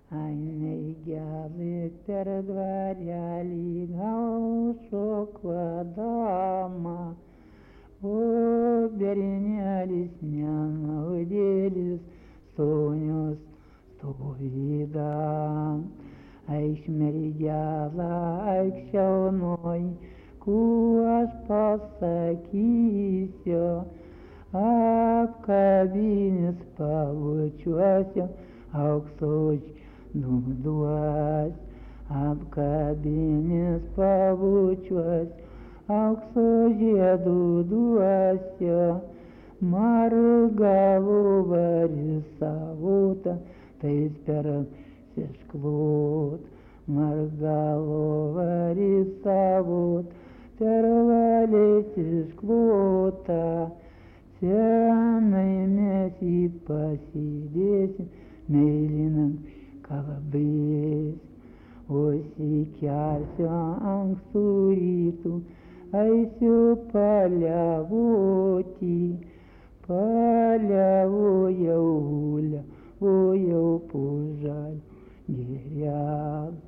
Ainei per dvarelį gal šokladama, o bernelis nenaudėlis sonios stovydam. Eik mergela, eik šiaunoj, kuo aš pasakysiu, apkabinęs pabučiuosiu, aukso duos, apkabinęs pabučiuos, aukso žiedų duosiu, margavo varisavota, tais per sešklot, margavo varisavot, per valės išklota, senai mes jį pasidėsim, mėlynam kalabės, o sikelsiu ankstų rytų, eisiu paliavoti, paliavojau po žaliu giriam.